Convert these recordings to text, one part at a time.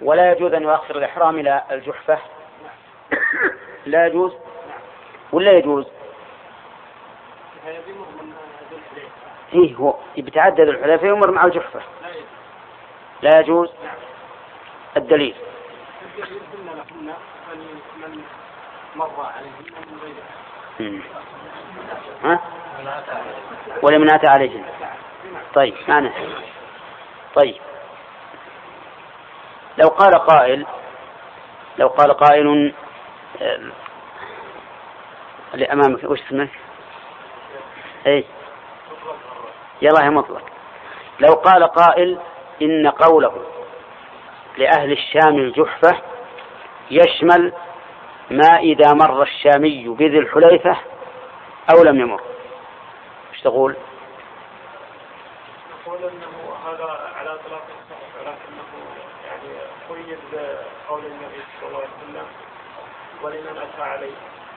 ولا يجوز أن يؤخر الإحرام إلى الجحفة. لا يجوز ولا يجوز؟ إيه هو يتعدد الحليفة يمر مع الجحفة. لا يجوز. الدليل من مر عليهم من غيره. ها؟ ولمن أتى عليهم. طيب معنى. طيب لو قال قائل لأمامك وش اسمك؟ ايه يلا يا مطلق. لو قال قائل إن قوله لأهل الشام الجحفة يشمل ما إذا مر الشامي بذي الحليفة أو لم يمر، ايش تقول؟ نقول أنه هذا على طلاق الصحيح، ولكنه يعني قيد قول النبي صلى الله عليه وسلم ولمن أتى عليه.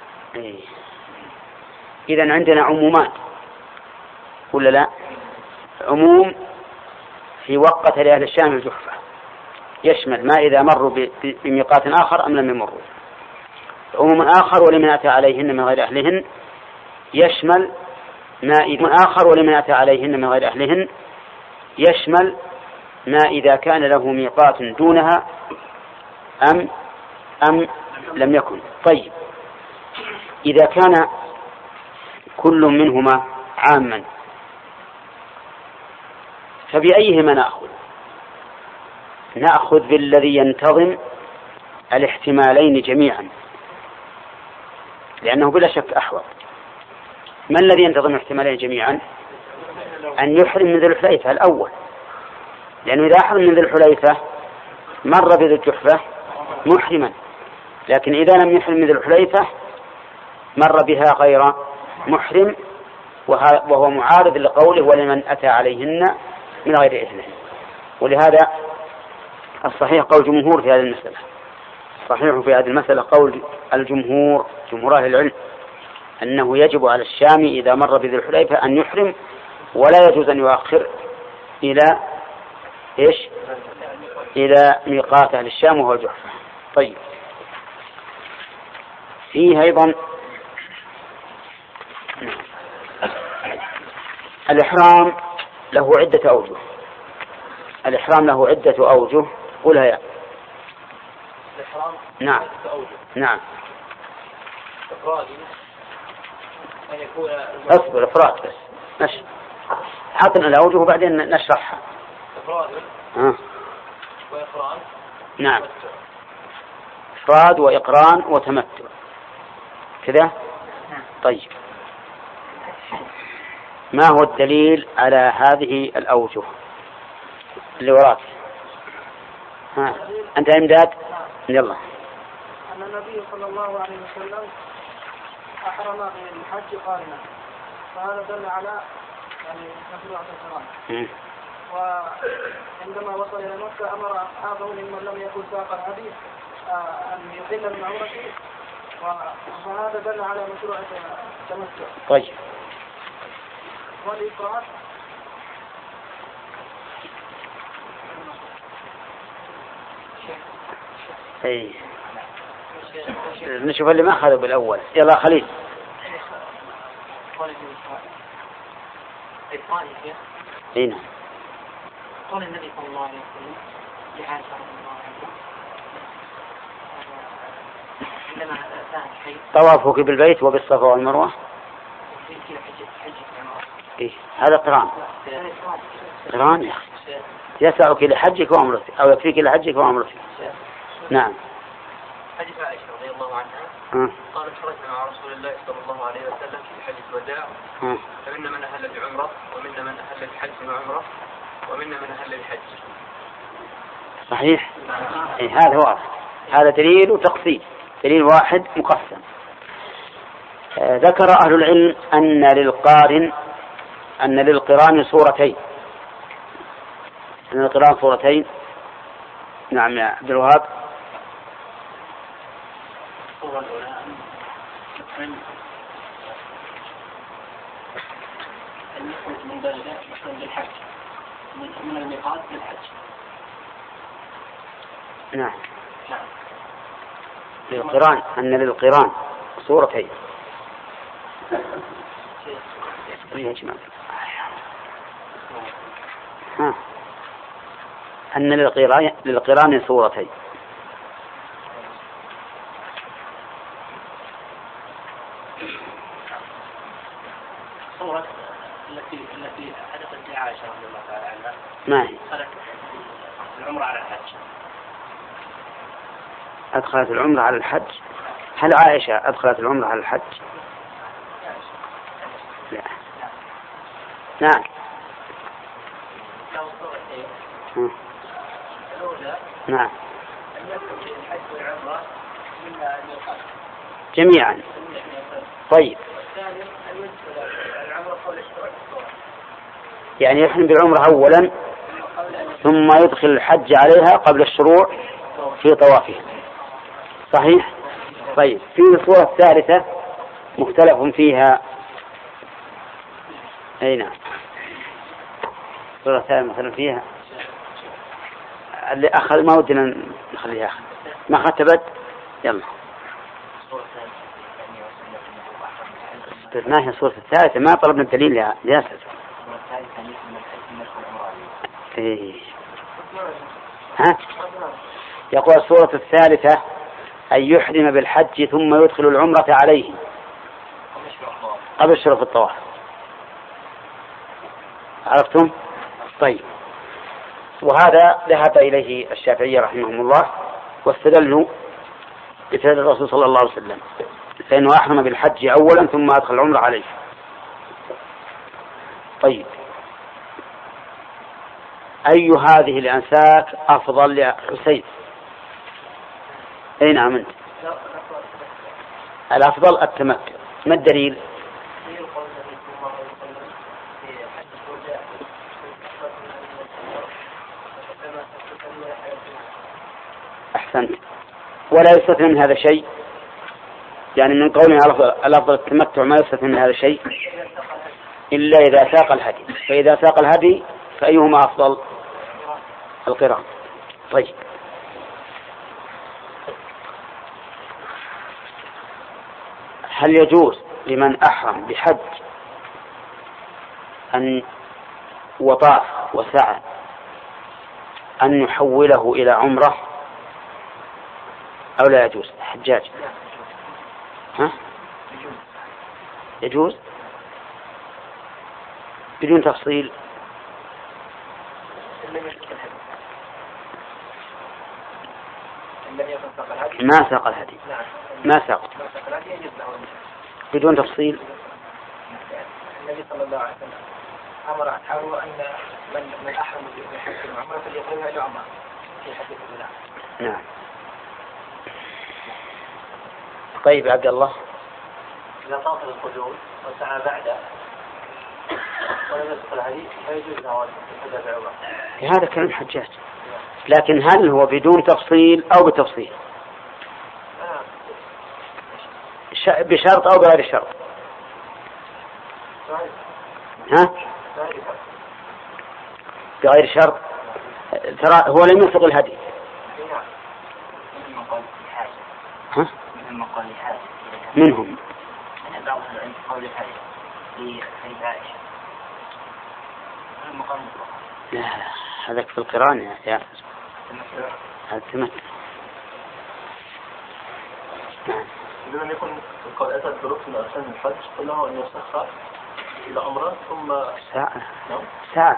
إذن عندنا عمومان ولا لا؟ عموم في وقت لأهل الشام الجحفة يشمل ما إذا مروا بميقات آخر أم لم يمروا. عموم آخر ولمن أتى عليهن من غير أهلهن يشمل ما إذا آخر ولمن أتى عليهن من غير أهلهن يشمل ما إذا كان له ميقات دونها أم لم يكن. طيب إذا كان كل منهما عاما فبأيهما نأخذ بالذي ينتظم الاحتمالين جميعا، لأنه بلا شك أحوط. ما الذي ينتظم الاحتمالين جميعا؟ أن يحرم من ذي الحليفة الأول، لأنه إذا أحرم من ذي الحليفة مر بذي الجحفة محرما، لكن إذا لم يحرم من ذي الحليفة مر بها غير محرم، وهو معارض لقوله ولمن أتى عليهن من غير إذنه. ولهذا الصحيح قول جمهور في هذه المسألة، صحيح في هذه المسألة قول الجمهور جمهور أهل العلم أنه يجب على الشام إذا مر بذي الحليفة أن يحرم، ولا يجوز أن يؤخر إلى إيش؟ إلى ميقات أهل الشام وهو الجحفة. طيب فيه أيضا الإحرام له عدة أوجه. الإحرام له عدة أوجه. قولها يا. الإحرام نعم نعم. اصبر افراد بس حطنا الأوجه وبعدين نشرحها. وإقران. نعم إفراد وإقران وتمتع كذا. طيب ما هو الدليل على هذه الأوجه اللي وراك؟ أنت إمداد. يلا. أن النبي صلى الله عليه وسلم أحرم بالحج قارنا، فهذا دل على يعني مشروعة القران. وعندما وصل إلى مكة أمر أصحابه ممن لم يكن ساق الهدي أن يحل من عمرته، وهذا دل على مشروعة التمتع. طيب والإفراد نشوف اللي ما أخذوا بالأول. يلا خليل. هنا قال النبي صلى الله عليه وسلم لعائشة رضي الله عنها عندما أتاها الحيض طوافك بالبيت وبالصفا والمروة. إيه هذا قران. قران يا أخي يسعك لحجك وعمرتك أو يكفيك لحجك وعمرتك. نعم. حديث عائشة رضي الله عنها قالت خرجنا مع رسول الله صلى الله عليه وسلم في حج الوداع، فمنا من أهل بعمرة ومنا من أهل بحج وعمرة ومنا من أهل بحج. صحيح. إيه هذا واضح. هذا دليل وتقسيم، دليل واحد مقسم. ذكر أهل العلم أن للقران صورتين. أن القران صورتين. نعم يا عبد الوهاب. الصورة الأولى أن يخرج من بلده بالحج من الميقات للحج. نعم. للقران أن للقران صورتين. يا جماعة أن للقران صورتين. صورة التي حدثت لعائشة رضي الله تعالى عنها. ما هي؟ العمرة على الحج. أدخلت العمرة على الحج. هل عائشة أدخلت العمرة على الحج؟ لا. نعم. نعم. جميعا. طيب. يعني يحرم بالعمرة أولا ثم يدخل الحج عليها قبل الشروع في طوافها. صحيح؟ طيب. في الصورة الثالثة مختلف فيها. أي نعم. الصورة الثالثة مختلف فيها. اللي أخذ ما ودنا نخليها أخذ. ما أخذت يلا. ما هي الصورة الثالثة؟ ما طلبنا الدليل يا ياسر. إيه. ها؟ يقول الصورة الثالثة أن يحرم بالحج ثم يدخل العمرة عليه قبل الشروع في الطواف. عرفتم؟ طيب. وهذا ذهب إليه الشافعية رحمهم الله واستدلوا بفعل الرسول صلى الله عليه وسلم فإنه أحرم بالحج أولا ثم أدخل العمرة عليه. طيب. أي هذه الأنساك أفضل يا حسين؟ أين أنت؟ الأفضل التمتع. ما الدليل؟ أحسنت. ولا يستثنى من هذا شيء، يعني من قولنا الأفضل التمتع ما يستثنى من هذا شيء إلا إذا ساق الهدي. فإذا ساق الهدي فأيهما أفضل؟ القران. طيب. هل يجوز لمن أحرم بحج أن وطاف وسعى أن يحوله إلى عمرة أو لا يجوز؟ حجاج. ها؟ يجوز بدون تفصيل. ما ساق الهدي. ما ساق بدون تفصيل. النبي صلى الله عليه وسلم أمر أصحابه أن من أحرم بحج العمرة فليقربها إلى عمرة في حديث الوداع. نعم. طيب عبد الله. إذا طاف القدوم وسعى بعده ولم يسق الهدي فيجوز له الحج بعمرة. هذا كلام حجاج. لكن هل هو بدون تفصيل أو بتفصيل؟ بشرط أو بغير شرط؟ ها؟ بغير شرط. ترى هو لم يسق الهدي. ها؟ منهم. لا هذاك في القرآن يا ياسر. هذا التمتع. نعم. إذا لم يكن قد أتى بركن من أركان الحج فله أن يسخر إلى عمرة ثم ساعة. ساعة.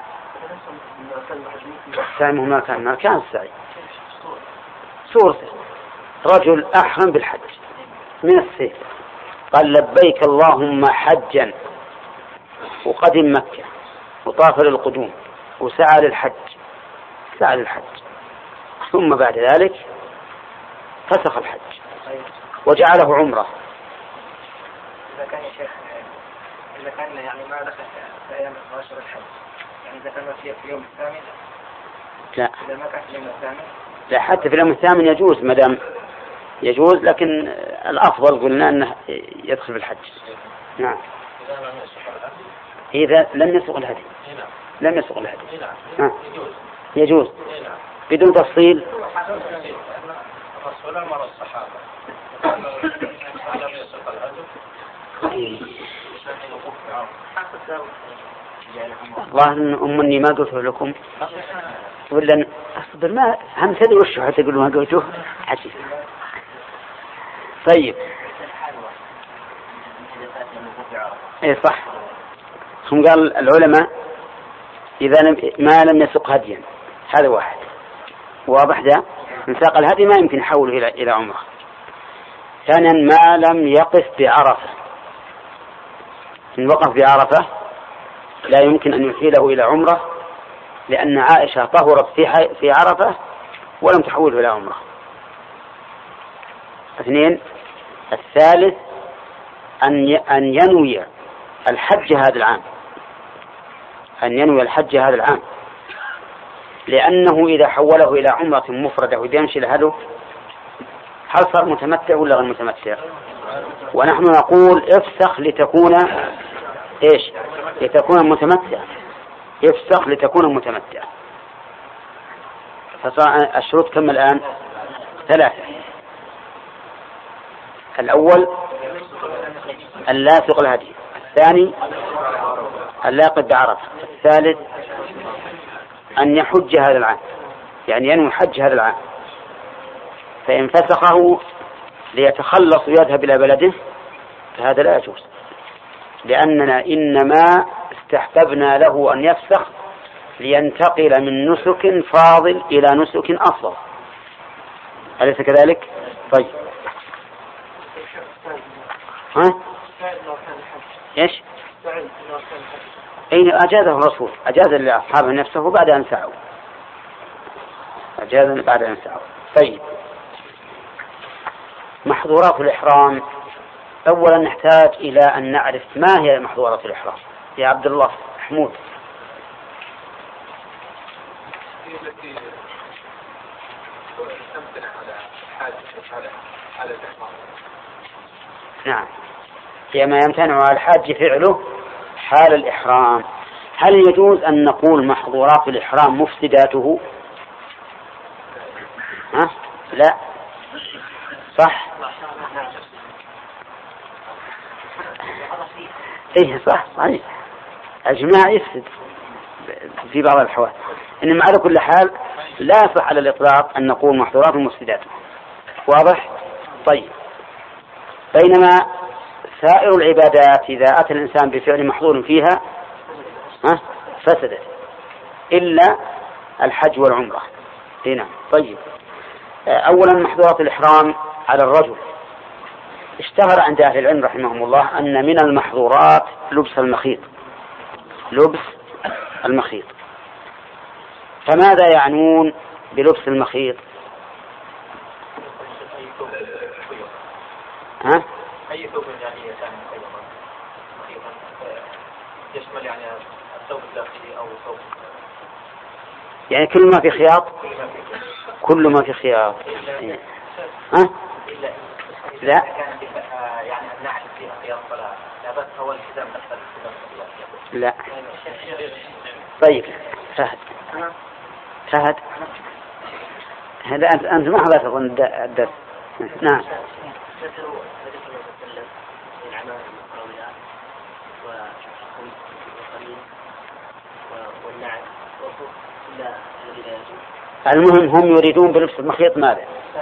السعي مهما كان ما كان السعي. صورته رجل أحرم بالحج من السيف قال لبيك اللهم حجا وقدم مكة وطاف للقدوم وسعى للحج. سعى للحج ثم بعد ذلك فسخ الحج وجعله عمرة. إذا كان يا شيخ إذا كان يعني ما دخل في أيام 12 الحج يعني إذا كان في يوم الثامن لا. إذا ما كان في اليوم الثامن لا حتى في اليوم الثامن يجوز مدام يجوز لكن الأفضل قلنا أنه يدخل في الحج. نعم. إذا لم يسق الهدي. لم يسق الهدي. يجوز. بدون تفصيل. الله أن أمني ما قلته لكم ولا أصبر ما هم تدري وش حتى تقولوا ما قلته عجيب. طيب إيه صح. هم قال العلماء إذا ما لم يسق هديا هذا واحد واضح ده من ساق الهدي ما يمكن يحوله إلى عمره. ثانيا ما لم يقف بعرفة، إن وقف بعرفة لا يمكن أن يحيله إلى عمره لأن عائشة طهرت في عرفة ولم تحوله إلى عمره. اثنين الثالث أن ينوي الحج هذا العام، أن ينوي الحج هذا العام، لأنه إذا حوله إلى عمرة مفردة ويمشي لهذا هل صار متمتع ولا غير متمتع؟ ونحن نقول افسخ لتكون إيش؟ لتكون متمتع، افسخ لتكون متمتع. فصار الشروط كم الآن؟ 3. الأول أن لا يسوق الهدي، الثاني أن لا يقف بعرفة، الثالث أن يحج هذا العام، يعني ينوي حج هذا العام. فإن فسخه ليتخلص ويذهب إلى بلده فهذا لا يجوز، لأننا إنما استحببنا له أن يفسخ لينتقل من نسك فاضل إلى نسك أفضل، أليس كذلك؟ طيب ها؟ إيش؟ أين أجازه الرسول؟ أجاز لأصحابه نفسه بعد أن سعوا، أجاز بعد أن سعوا. طيب محظورات الإحرام. أولا نحتاج إلى أن نعرف ما هي محظورات الإحرام يا عبد الله حمود. نعم هي ما يمتنع على الحاج فعله حال الإحرام. هل يجوز أن نقول محظورات الإحرام مفسداته؟ ها؟ لا صح. ايه صح صحيح الجماع يفسد في بعض الأحوال، إنما على كل حال لا يصح على الإطلاق أن نقول محظورات مفسداته. واضح؟ طيب بينما سائر العبادات إذا أتى الإنسان بفعل محظور فيها فسدت إلا الحج والعمرة. هنا طيب أولا محظورات الإحرام على الرجل. اشتهر عند أهل العلم رحمهم الله أن من المحظورات لبس المخيط، لبس المخيط. فماذا يعنون بلبس المخيط؟ ها؟ أي ثوب يعني يشمل يعني الثوب الداخلي أو الثوب يعني كل ما في خياط، كل ما في خياط. ها؟ لا يعني النعل فيها خياط فلا بس هو الحزام نفسه لا. طيب فهد هذا أنت ما حضرت أظن الدرس. نعم المهم هم يريدون بلبس المخيط ماذا؟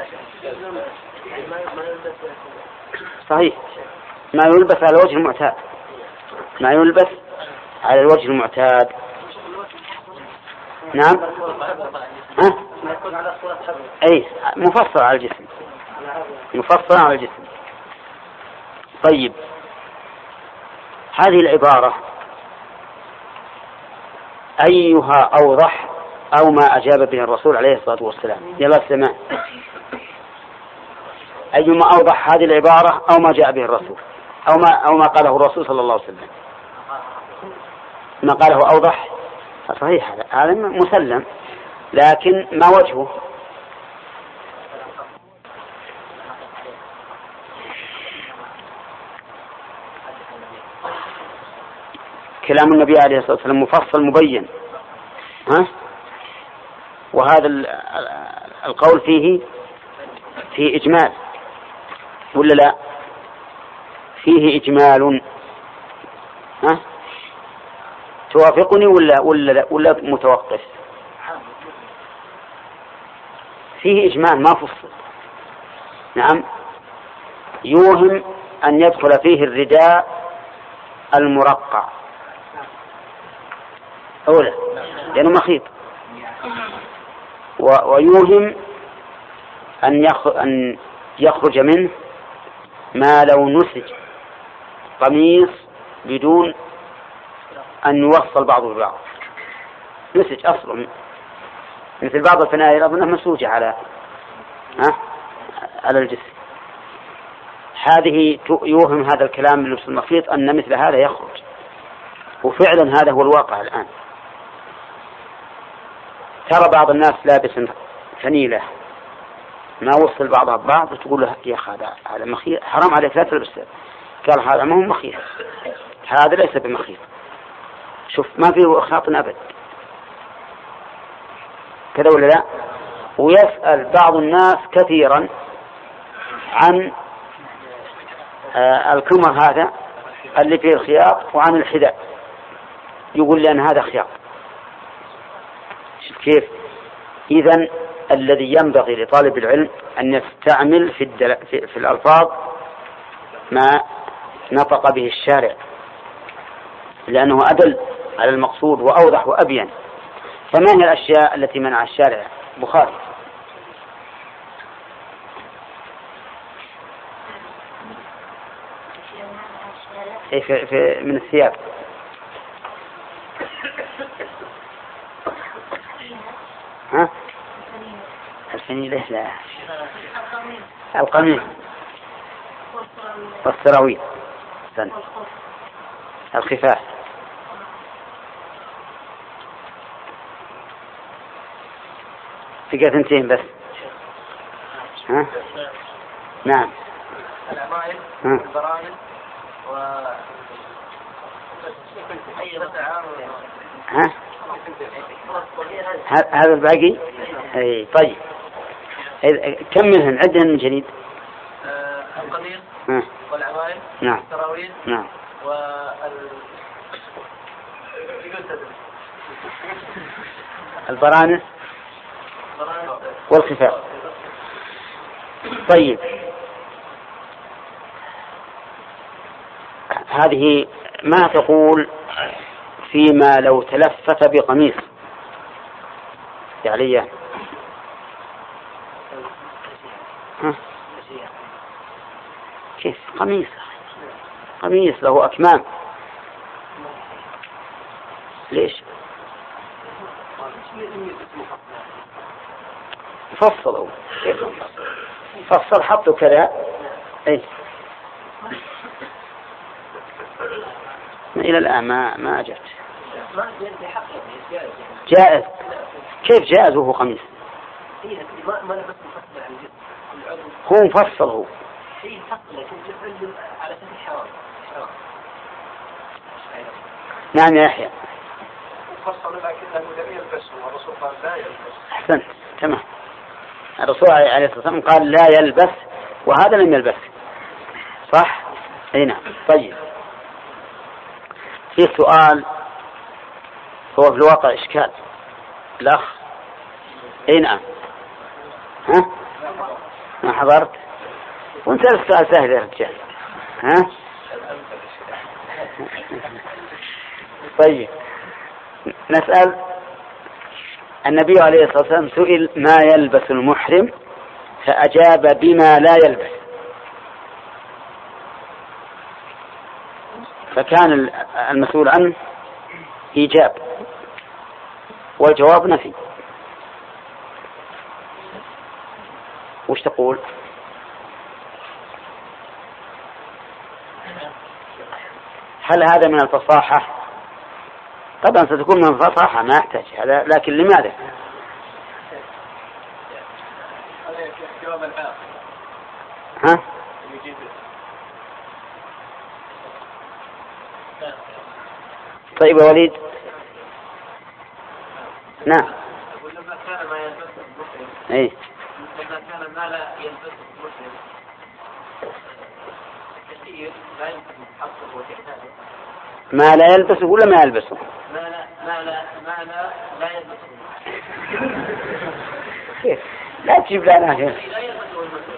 صحيح ما يلبس على الوجه المعتاد، ما يلبس على الوجه المعتاد. نعم ها؟ أي مفصل على الجسم، مفصل على الجسم. طيب هذه العبارة أيها أوضح أو ما أجاب به الرسول عليه الصلاة والسلام؟ يلا السماء أيما أوضح هذه العبارة أو ما جاء به الرسول أو ما قاله الرسول صلى الله عليه وسلم؟ ما قاله أوضح صحيح هذا مسلم، لكن ما وجهه؟ كلام النبي عليه الصلاة والسلام مفصل مبين، ها؟ وهذا القول فيه إجمال ولا لا؟ فيه إجمال. ها؟ توافقني ولا متوقف؟ فيه إجمال ما فصل. نعم، يوهم أن يدخل فيه الرداء المرقع أولا لأنه مخيط، ويوهم أن يخرج منه ما لو نسج قميص بدون أن يوصل بعضه ببعض، نسج أصلا مثل بعض الفنائل أظنها مسوجة على الجسم. هذه يوهم هذا الكلام من لبس المخيط أن مثل هذا يخرج، وفعلا هذا هو الواقع الآن. ترى بعض الناس لابس فنيلة ما وصل بعضها ببعض وتقول له يا أخي هذا مخيط، حرام عليك لا تلبس. قال هذا ما هو مخيط، هذا ليس بمخيط، شوف ما فيه إخلاط أبد، كذا ولا لا؟ ويسأل بعض الناس كثيرا عن الكمر هذا اللي فيه الخياط وعن الحذاء، يقول لي أن هذا خياط. كيف؟ إذن الذي ينبغي لطالب العلم أن يستعمل في الألفاظ ما نطق به الشارع، لأنه أدل على المقصود وأوضح وأبين. فما هي الأشياء التي منع الشارع؟ بخاري في من الثياب. ها؟ الفنيلة لا، القميص والسراويل، الخفاف، في ثنتين بس. ها؟ نعم. العمائم والبرامج ها؟ هذا الباقي. اي طيب، كملهن عدهن من جديد. القميص والعمائم. نعم. والسراويل. نعم. البرانس والخفاف. طيب، هذه ما تقول فيما لو تلفت بقميص يعني كيف قميص له أكمام، ليش فصلوا؟ فصل حطوا كذا. اي إلى الآن ما أجت. جائز. كيف جائز وهو قميص؟ هو مفصل. هو نعم يا يحيى. أحسنت، تمام. الرسول عليه الصلاة والسلام قال لا يلبس، وهذا لم يلبس، صح؟ اي نعم. طيب، في سؤال هو في الواقع إشكال. الأخ اي نعم. ها؟ ما حضرت؟ وانت السؤال سهل يا رجال. ها؟ طيب، نسأل. النبي عليه الصلاة والسلام سئل ما يلبس المحرم فأجاب بما لا يلبس، فكان المسؤول عنه إيجاب والجواب نفي. وش تقول؟ هل هذا من الفصاحة؟ طبعا ستكون من الفصاحة، ما يحتاج هذا، لكن لماذا؟ ها؟ طيب يا وليد. نعم. كان ما يلبسه المسلم إيه لما كان ما لا يلبسه المسلم كثير لا يمكن حقه وتحتاجه. ما لا يلبسه ولا ما يلبسه؟ ما لا يلبسه. لا تجيب لنا لا يلبسه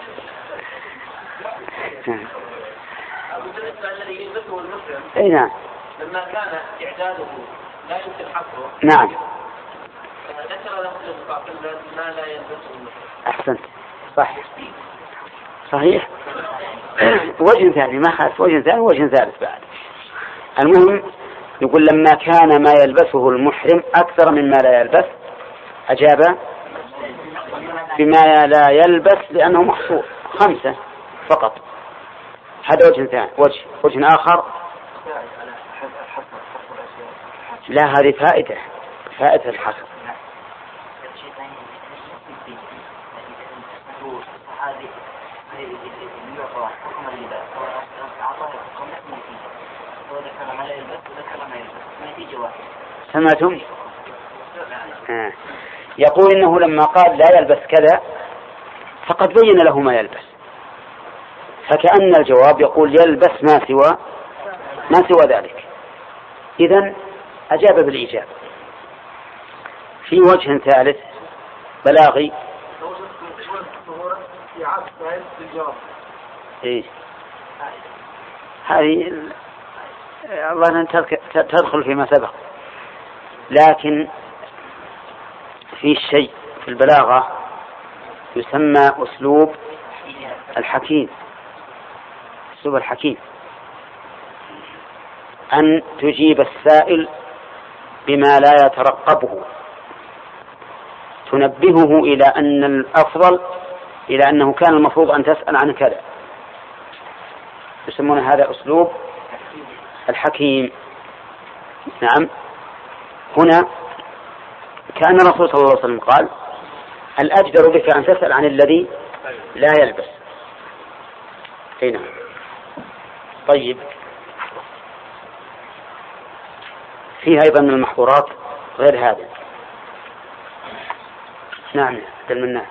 المسلم. بالنسبة الذي يلبسه المسلم. أي نعم. لما كان إعداده لا يمكن حقه. نعم. ذكر له ما لا يلبسه المسلم. أحسنت صحيح. وجه ثاني ما خالف، وجه ثاني وجه ثالث بعد. المهم يقول لما كان ما يلبسه المحرم أكثر مما لا يلبس أجاب بما لا يلبس لأنه محصور 5 فقط. هذا وجه ثاني. وجه آخر لا، هذه فائدة الحصر. سمعتم؟ يقول إنه لما قال لا يلبس كذا فقد بين له ما يلبس، فكأن الجواب يقول يلبس ما سوى ذلك. إذن أجاب بالإجابة. في وجه ثالث بلاغي. إيه؟ هذه الله أن تدخل فيما سبق، لكن في شيء في البلاغة يسمى أسلوب الحكيم. أسلوب الحكيم أن تجيب السائل بما لا يترقبه، تنبهه إلى أن الأفضل، إلى أنه كان المفروض أن تسأل عن كذا. يسمون هذا أسلوب الحكيم. نعم. هنا كأن الرسول صلى الله عليه وسلم قال الأجدر بك أن تسأل عن الذي لا يلبس. هنا طيب. فيها أيضا من المحظورات غير هذا. نعم دلمنا.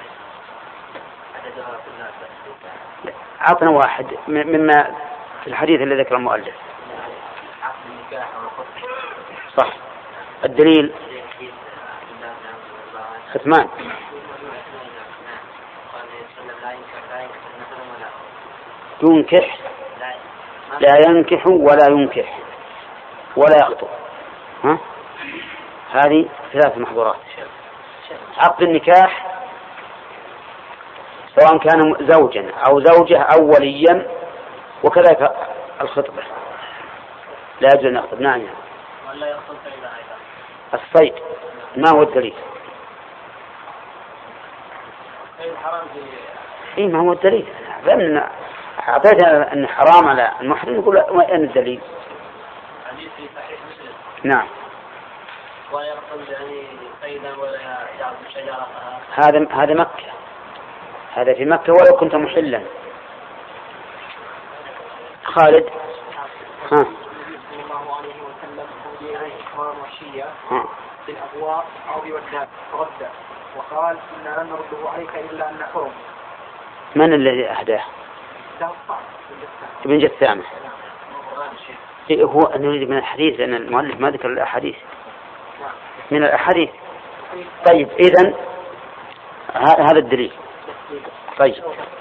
عطنا واحد مما في الحديث الذي ذكر المؤلف. صح. الدليل ختمان. ينكح لا ينكح ولا ينكح ولا يخطب. هذه 3 محظورات. عقد النكاح سواء كان زوجا أو زوجة أو وليا، وكذلك الخطبة لا يجوز أن يخطب. نعم. الصيد ما هو الدليل؟ إيه ما هو الدليل؟ لأن أعطيتنا أن حرام على المحرم، يقول وين الدليل؟ نعم. ولا يقصد يعني صيدا ولا يعرف شجرة. هذا مكة، هذا في مكة ولو كنت محلا. خالد. صلى الله عليه وسلم أودي عليه إكرام وحشية بالأبواء أو بوداد فرد وقال إن لن نرده عليك إلا أن حرم. من الذي أهداه؟ ابن جثامة. هو نريد من الحديث، لأن المؤلف ما ذكر الأحاديث. من الأحاديث. طيب إذن هذا الدليل. طيب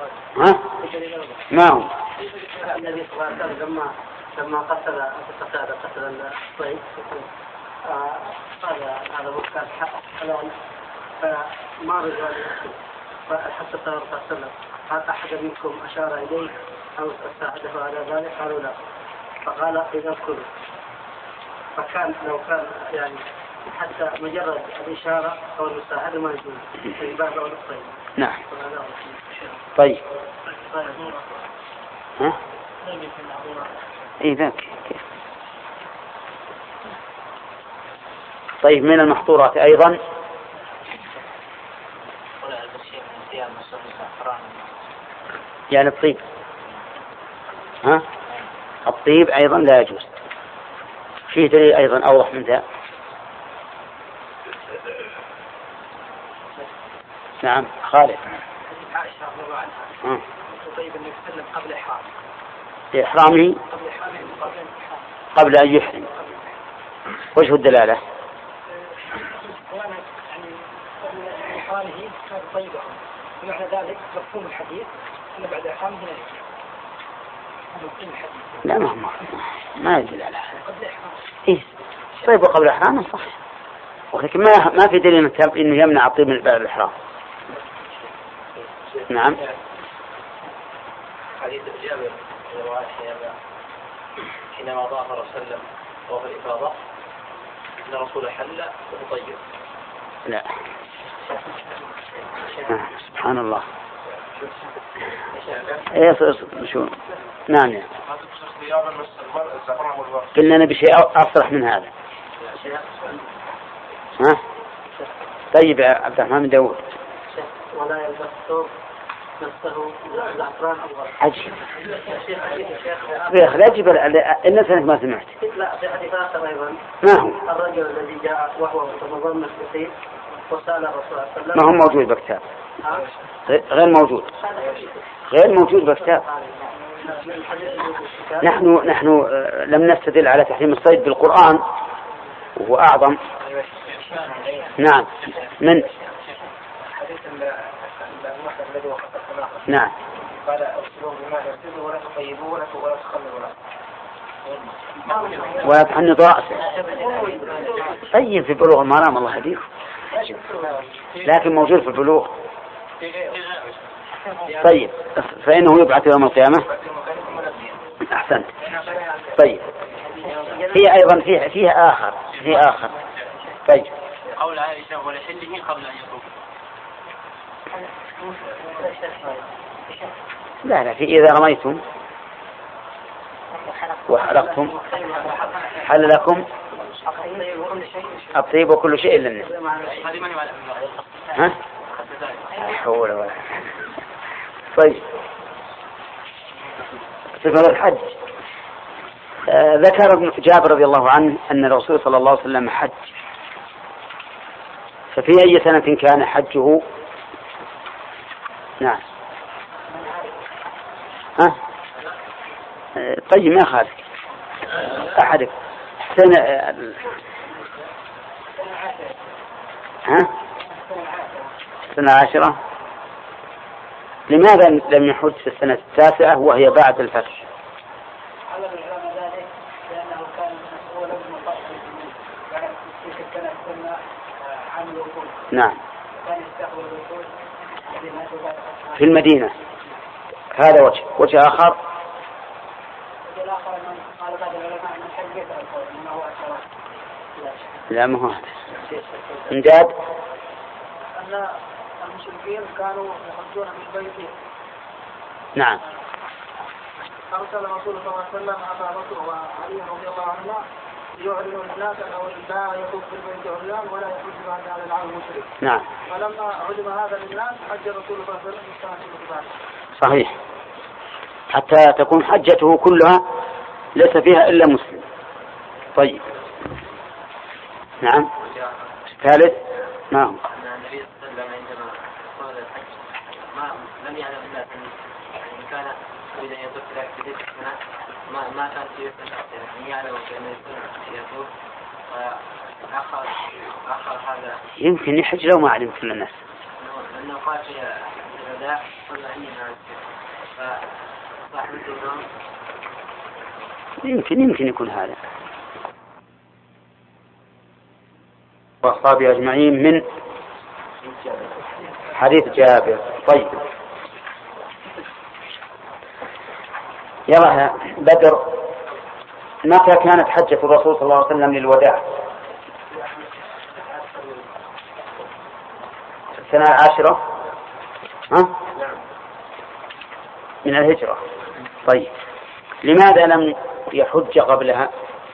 ما هو؟ النبي صلى الله عليه وسلم لما قتل الصيد قال هذا وكان حلال فما رجع فحتى صلى الله عليه وسلم هل أحد منكم أشار إليه أو استعده على ذلك؟ قالوا لا. فقال إذا كل فكان لو كان يعني حتى مجرد الإشارة أو المساعدة ما يجوز في باب أو الصيد. نعم. طيب. إيه ذاك. طيب من المحظورات أيضا يعني الطيب. الطيب أيضا لا يجوز. فيه دليل أيضا أوضح من ذا. نعم خالد. عائشة رضي الله عنها. طيب أن يسلم قبل إحرامه. إحرامه قبل أن يحرم. وجه الدلالة؟ يعني قبل إحرامه كان طيبا، ومعنى ذلك مفهوم الحديث أن بعد إحرامه لا يجوز. لا ما يدل على هذا. إيه طيب قبل إحرامه صح، ولكن ما في دليل إنه يمنع الطيب من بعد الإحرام. نعم. حديث جابر حينما ضاف وسلم طواف الإفاضة أن الرسول حل وتطيب. لا سبحان الله. ايه شو نعم يعني. قلنا نبي شيء أصرح من هذا. ها طيب يا عبد الرحمن بن داود. ولا يلبس ثوب نفسه زعفران أبيض. عجيب يا أخي عجيب إن سنة ما سمعت. لا في حديث آخر أيضا. ما هو الرجل الذي جاء وهو متضمن الكثير وسأل الرسول صلى الله عليه وسلم. ما هو موجود بكتاب. غير موجود بكتاب. نحن لم نستدل على تحريم الصيد بالقرآن وهو أعظم. نعم من نعم قال أرسلوا بما يرسلوا ولا تطيبوا ولا تخمروا ولا تحنط رأسه. طيب في بلوغ المرام الله يهديكم، لكن موجود في البلوغ. طيب فإنه يبعث يوم القيامة. أحسنت. طيب هي أيضا فيها آخر. طيب قول عائشة ولحله قبل أن يطوف. لا في إذا رميتم وحلقتم حل لكم الطيب وكل شيء إلا النساء. ها حول ولا. طيب صفة الحج. ذكر ابن جابر رضي الله عنه أن الرسول صلى الله عليه وسلم حج، ففي أي سنة كان حجه؟ نعم ها طيب ما خالف أحدك سنة السنة 10. لماذا لم يحج في السنة 9 وهي بعد الفتح؟ نعم في المدينة. هذا وجه آخر. لا ما هو امداد أن المشركين كانوا يحجون من بيته. نعم. أرسل الرسول صلى الله عليه وسلم أبا بكر وعلي رضي الله عنهما ليعلنوا الناس أنه لا يطوف بالبيت عريان ولا يحج بعد هذا العام المشرك. نعم. فلما علم هذا للناس حج الرسول صلى الله عليه وسلم السنة الثانية. صحيح، حتى تكون حجته كلها ليس فيها إلا مسلم. طيب نعم. الثالث ما هو؟ النبي صلى الله عليه وسلم عندما قال الحج لم يعلم الناس إن كان يريد أن يطوف في تلك السنة ما كان في سنة يعلم بأن يطوف فأخر هذا. يمكن يحج لو ما علم كل الناس. لأنه قال في الوداع قلنا إني فصاحب الإمام يمكن يكون هذا. وأصحابه أجمعين من حديث جابر. طيب يلا بدر، متى كانت حجة الرسول صلى الله عليه وسلم للوداع؟ السنة 10 من الهجرة. طيب لماذا لم يحج قبلها؟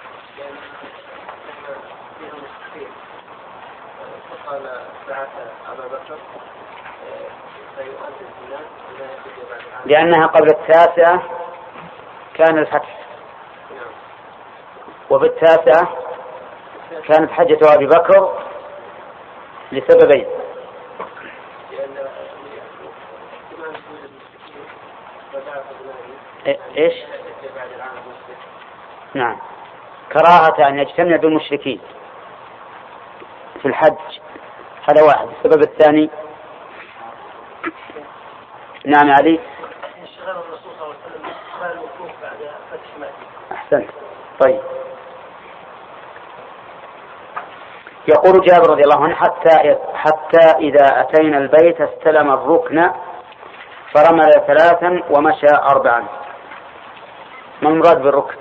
لأنها قبل 9 كان الفتح، وبال9 كانت حجة أبي بكر لسببين. لأن إيش؟ نعم، كراهة أن يجتمع بالمشركين في الحج، هذا واحد. السبب الثاني نعم علي. أحسنت. طيب، يقول جابر رضي الله عنه حتى إذا أتينا البيت استلم الركن فرمل 3 ومشى 4. ما المراد بالركن؟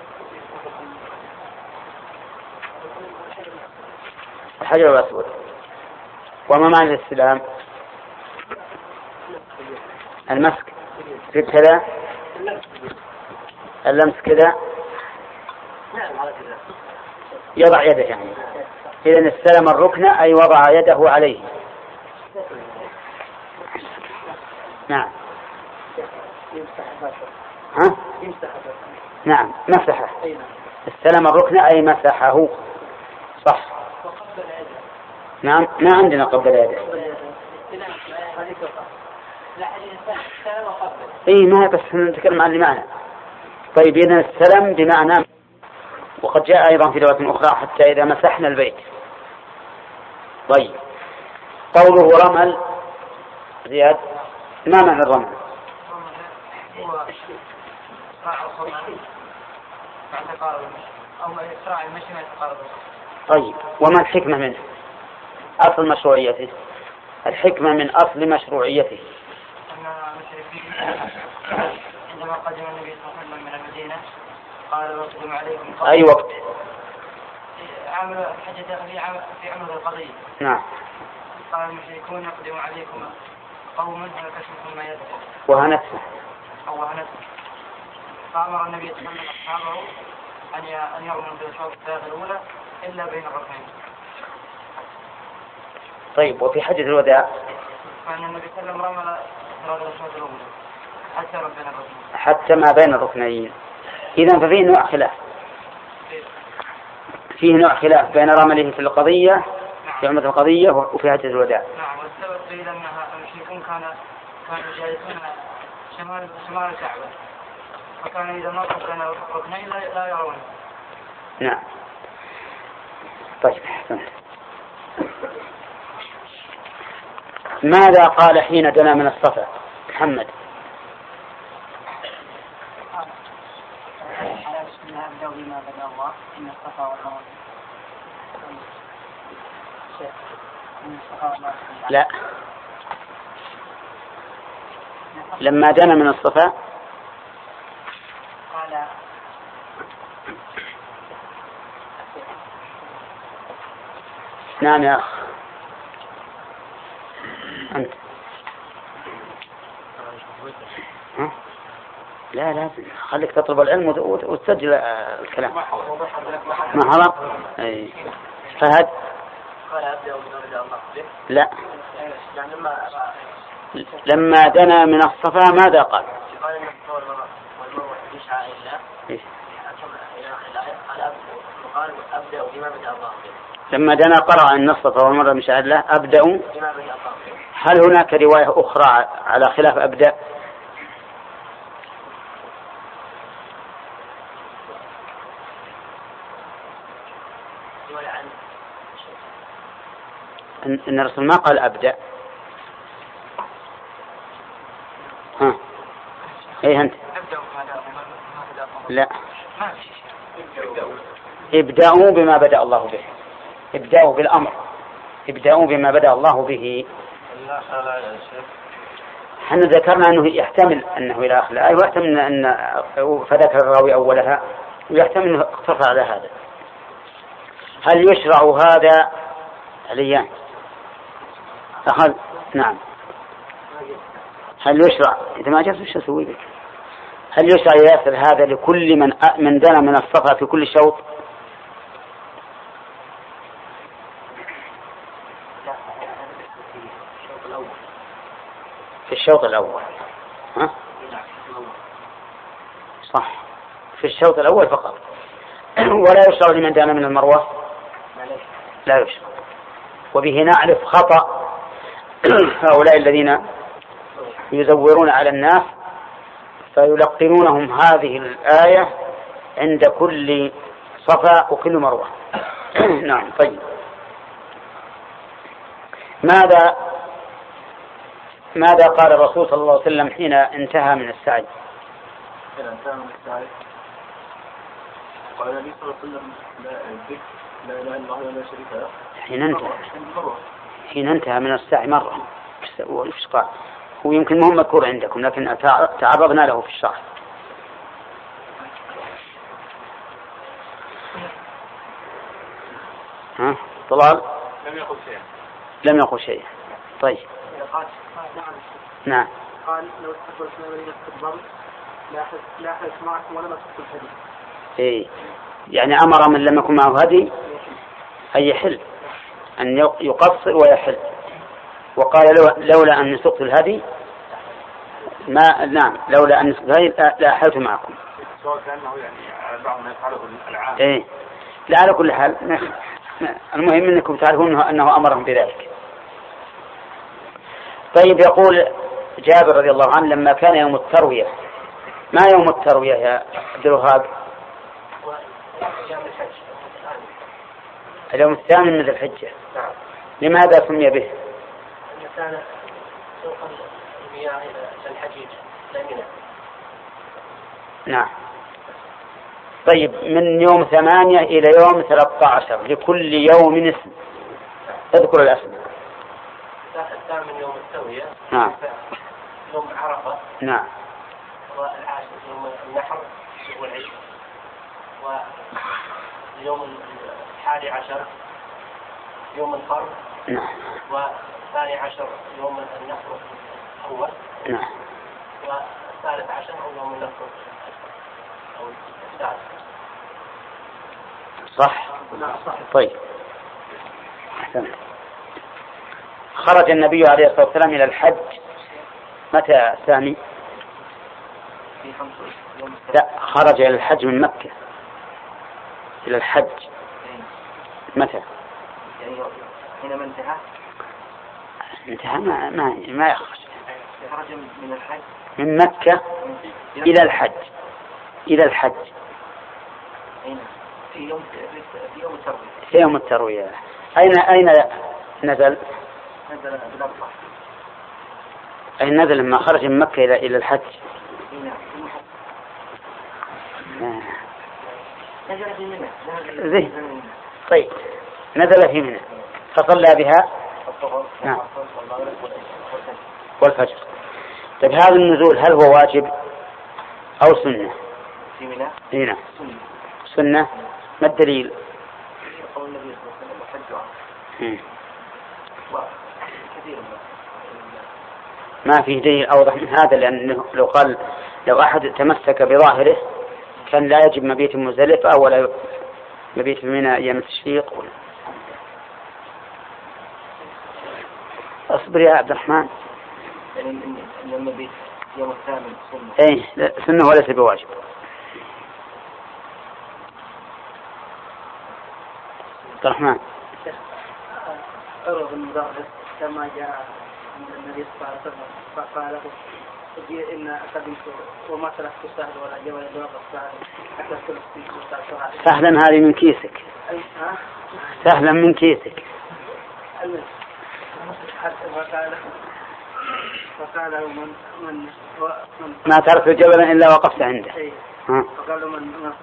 الحجر الأسود. وما معنى الاستلام؟ المسك في كذا، اللمس كذا، يضع يده يعني. إذن استلم الركن أي وضع يده عليه. نعم. ها؟ نعم، مسحه. استلم الركن أي مسحه. صح. نعم، ما عندنا قبل يده. إيه، ما بس نتكلم عن المعنى. طيب، إذن استلم بمعنى، وقد جاء أيضا في رواية أخرى حتى إذا مسحنا البيت. طيب، قوله رمل زياد، ما معنى الرمل؟ طيب، وما الحكمة منه؟ أصل مشروعيته، الحكمة من أصل مشروعيته. عندما قدم النبي صلى الله عليه وسلم من المدينة قال أقدم عليكم. أي وقت؟ عمل حجة في عمل القضية. نعم. قال المشركون يقدم عليكم قوم فنكشفهم ما يدفع. وهنتفه. فأمر النبي صلى الله عليه وسلم أصحابه أن يرموا في الشوط الثالث الأولى إلا بين الركنين. طيب، وفي حجة الوداع؟ فأن النبي صلى الله عليه وسلم رمل في الشوط الأولى حتى ما بين الركنين. إذن ففيه نوع خلاف. فيه نوع خلاف بين رمله في القضية في عمرة القضية وفي حجة الوداع. نعم، والسبب قيل أنها المشركون كانوا جالسون شمال الكعبة، فكان إذا مروا بين الركنين لا يرون. نعم. طيب، أحسنت. ماذا قال حين دنا من الصفا محمد؟ بما بدأ الله إن الصفا والمروة. لا، لما دنا من الصفا قال نعم يا أخ أنت. لا، لازم خليك تطلب العلم وتسجل الكلام. ما حضر؟ فهد؟ لا، لما دنا من الصفا ماذا قال؟ لما دنا قرأ أن الصفا والمروة من شعائر الله أبدأ. هل هناك رواية أخرى على خلاف أبدأ؟ إن الرسول ما قال أبدأ. ها، إيه أنت؟ لا، ابدأوا بما بدأ الله به. ابدأوا بالأمر، ابدأوا بما بدأ الله به. حنا ذكرنا أنه يحتمل أنه إلى آخر الآية، ويحتمل أن فذكر الراوي أولها، ويحتمل أنه اقتصر على هذا. هل يشرع هذا عليا؟ أخذ. نعم. هل يشرع إذا ما جاء وش أسوي بك؟ هل يشرع ياسر هذا لكل من دنا من الصفا في كل شوط؟ في الشوط الأول. ها؟ صح، في الشوط الأول فقط. ولا يشرع لمن دنا من المروة؟ لا يشرع. وبه نعرف خطأ هؤلاء الذين يزورون على الناس فيلقنونهم هذه الآية عند كل صفا وكل مروة. نعم. طيب، ماذا قال الرسول صلى الله عليه وسلم حين انتهى من السعي؟ قال النبي صلى الله عليه وسلم لا إله إلا الله ولا شريك له. حين انتهى من السعي مرة. وش قال؟ هو يمكن مهم مذكور عندكم لكن تعرضنا له في الشرح. طلال لم يقل شيئا. طيب. نعم. قال لو تحبوا المدينة الضم لا حدث معكم ولا مسكت الهدي. إيه، يعني أمر من لم يكن معه هدي أن يحل، أن يقصر ويحل. وقال لولا أن سقت الهدي نعم لولا أن سقت الهدي لا أحلت معكم. سواء كأنه يعني بعض ما يفعله العام. إيه، لا على كل حال المهم أنكم تعرفون أنه أمرهم بذلك. طيب، يقول جابر رضي الله عنه لما كان يوم التروية. ما يوم التروية يا عبد الوهاب؟ اليوم الثامن من ذي الحجة. لماذا سمي به؟ كان سوق المياه إلى الحجيج لمنى. نعم. طيب، من يوم 8 إلى يوم 13 لكل يوم اسم. اذكر الاسم. الثامن يوم التروية. نعم. يوم عرفة. نعم. والعاشر يوم النحر والعيد. ويوم 11 يوم القرن. نعم. والثاني عشر يوم النحر الأول. نعم. والثالث عشر يوم النحر أو الثالث. صح. نعم صح. طيب، أحسن. خرج النبي عليه الصلاة والسلام إلى الحج متى سامي؟ لا، خرج إلى الحج من مكة إلى الحج متى؟ حينما انتهى ما يخرج. خرج من الحج من مكة إلى الحج في يوم التروية. أين نزل؟ نزل بالأربع. أي نزل لما خرج من مكة إلى الحج. نزل في منى. طيب، نزل في منى فصلى بها نعم والفجر. طيب، هذا النزول هل هو واجب أو سنة؟ في منى. هنا سنة. ما الدليل؟ قول النبي صلى الله عليه وسلم ما فيه دليل أوضح من هذا، لأنه لو أحد تمسك بظاهره كان لا يجب مبيت مزدلفة ولا مبيت في منى أيام التشريق. أصبر يا عبد الرحمن. يعني المبيت يوم الثامن سنة. إيه، سنة وليس بواجب. عبد الرحمن. أرغب المدرس كما جاء عند النبي صلى الله عليه وسلم فقال له إن أخذت وما تركت سهل ولا جوال الوقت سهل حتى تلقي سهلا هذه من كيسك. سهلا من كيسك. فقال من ما تركت جبلا إلا وقفت عنده. فقال من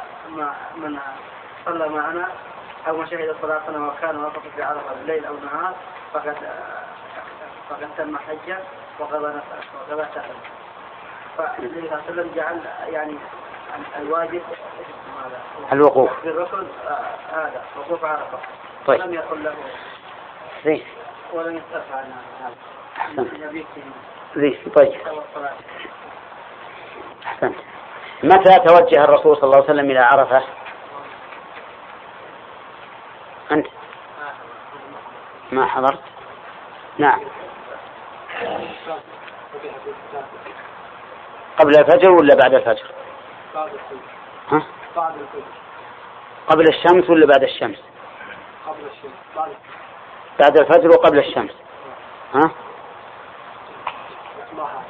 صلى معنا أو ما شهد صلاتنا وكان وقف في عرفة الليل أو نهار فقد تم حجة وقضى سهلا. فالنبي صلى الله عليه وسلم جعل يعني الواجب الوقوف في الرسل هذا وقوف عرفة. طيب. لم يقل له ولم يسأل عنه هذا. أحسن. طيب. أحسن. متى توجه الرسول صلى الله عليه وسلم إلى عرفة؟ أنت ما حضرت؟ نعم. قبل الفجر ولا بعد الفجر؟ ها؟ قبل الشمس ولا بعد الشمس؟ قبل الشمس. بعد الفجر وقبل الشمس. ها؟